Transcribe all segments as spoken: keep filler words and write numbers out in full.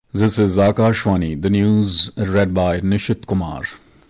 This is Akashvani, the news read by Nishit Kumar.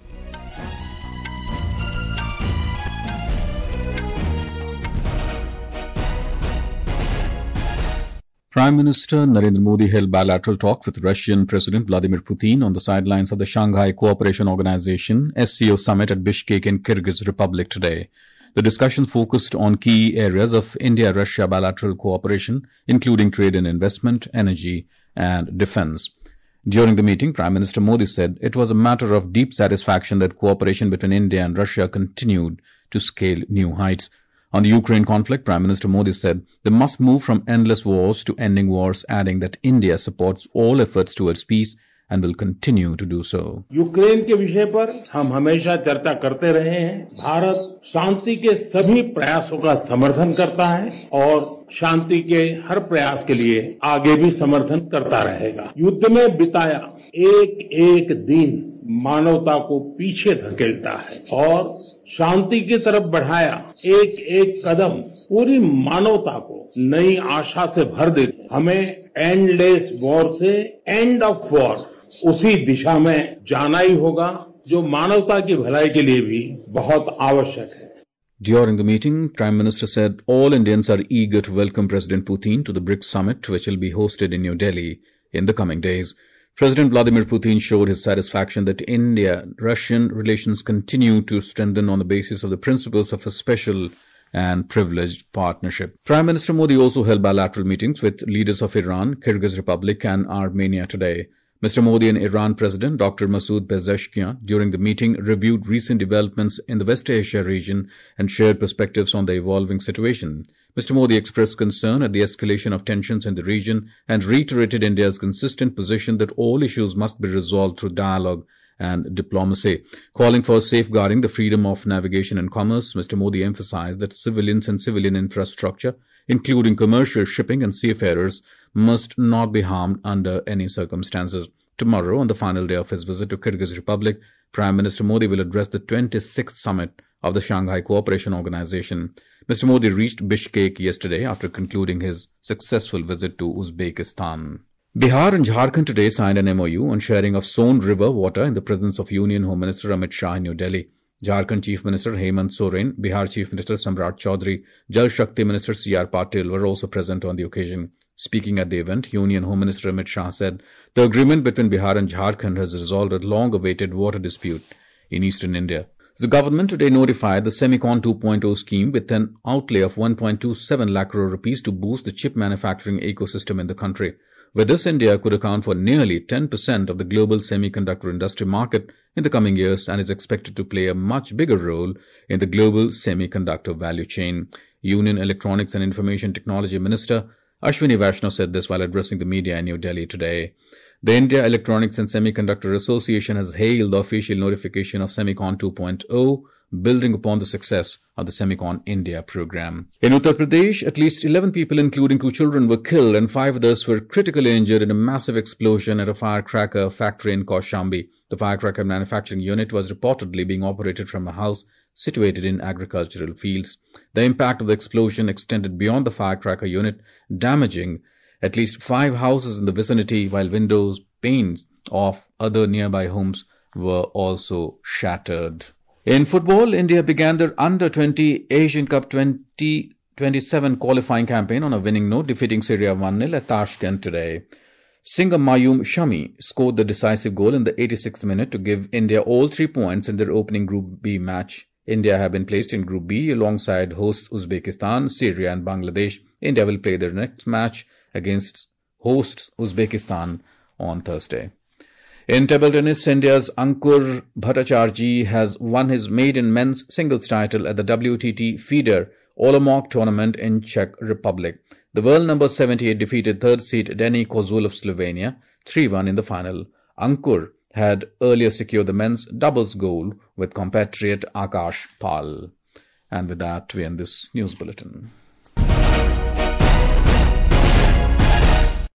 Prime Minister Narendra Modi held bilateral talks with Russian President Vladimir Putin on the sidelines of the Shanghai Cooperation Organization S C O summit at Bishkek in Kyrgyz Republic today. The discussions focused on key areas of India-Russia bilateral cooperation, including trade and investment, energy, and defense. During the meeting, Prime Minister Modi said it was a matter of deep satisfaction that cooperation between India and Russia continued to scale new heights. On the Ukraine conflict, Prime Minister Modi said they must move from endless wars to ending wars, adding that India supports all efforts towards peace and will continue to do so. Ukraine के विषय पर हम हमेशा चर्चा करते रहे हैं। भारत शांति के सभी प्रयासों का समर्थन करता है और शांति के हर प्रयास के लिए आगे भी समर्थन करता रहेगा। युद्ध में बिताया एक एक दिन मानवता को पीछे धकेलता है और शांति की तरफ बढ़ाया एक एक कदम पूरी मानवता को नई आशा से भर देते। हमें एंडलेस वॉर से एंड ऑफ वॉर उसी दिशा में जाना ही होगा जो मानवता की भलाई के लिए भी बहुत आवश्यक है। During the meeting, Prime Minister said all Indians are eager to welcome President Putin to the BRICS summit, which will be hosted in New Delhi in the coming days. President Vladimir Putin showed his satisfaction that India-Russian relations continue to strengthen on the basis of the principles of a special and privileged partnership. Prime Minister Modi also held bilateral meetings with leaders of Iran, Kyrgyz Republic, and Armenia today. Mister Modi and Iran President Doctor Masoud Pezeshkian during the meeting reviewed recent developments in the West Asia region and shared perspectives on the evolving situation. Mister Modi expressed concern at the escalation of tensions in the region and reiterated India's consistent position that all issues must be resolved through dialogue and diplomacy. Calling for safeguarding the freedom of navigation and commerce, Mister Modi emphasized that civilians and civilian infrastructure, including commercial shipping and seafarers, must not be harmed under any circumstances. Tomorrow, on the final day of his visit to Kyrgyz Republic, Prime Minister Modi will address the twenty-sixth summit of the Shanghai Cooperation Organization. Mister Modi reached Bishkek yesterday after concluding his successful visit to Uzbekistan. Bihar and Jharkhand today signed an M O U on sharing of Son River water in the presence of Union Home Minister Amit Shah in New Delhi. Jharkhand Chief Minister Hemant Soren, Bihar Chief Minister Samrat Chaudhary, Jal Shakti Minister C R Patil were also present on the occasion. Speaking at the event, Union Home Minister Amit Shah said the agreement between Bihar and Jharkhand has resolved a long-awaited water dispute in eastern India. The government today notified the Semicon two point oh scheme with an outlay of one point two seven lakh crore rupees to boost the chip manufacturing ecosystem in the country. With this, India could account for nearly ten percent of the global semiconductor industry market in the coming years and is expected to play a much bigger role in the global semiconductor value chain. Union Electronics and Information Technology Minister Ashwini Vaishnaw said this while addressing the media in New Delhi today. The India Electronics and Semiconductor Association has hailed the official notification of Semicon two point oh, building upon the success of the Semicon India program. In Uttar Pradesh, at least eleven people, including two children, were killed and five others were critically injured in a massive explosion at a firecracker factory in Kaushambi. The firecracker manufacturing unit was reportedly being operated from a house situated in agricultural fields. The impact of the explosion extended beyond the firecracker unit, damaging at least five houses in the vicinity, while windows, panes of other nearby homes were also shattered. In football, India began their under twenty Asian Cup twenty twenty-seven qualifying campaign on a winning note, defeating Syria one nil at Tashkent today. Singam Mayum Shami scored the decisive goal in the eighty-sixth minute to give India all three points in their opening Group B match. India have been placed in Group B alongside hosts Uzbekistan, Syria and Bangladesh. India will play their next match against hosts Uzbekistan on Thursday. In table tennis, India's Ankur Bhattacharjee has won his maiden men's singles title at the W T T FIDE Olomouc tournament in Czech Republic. The world number seventy-eight defeated third seed Denis Kozul of Slovenia three one in the final. Ankur had earlier secured the men's doubles gold with compatriot Akash Pal. And with that, we end this news bulletin.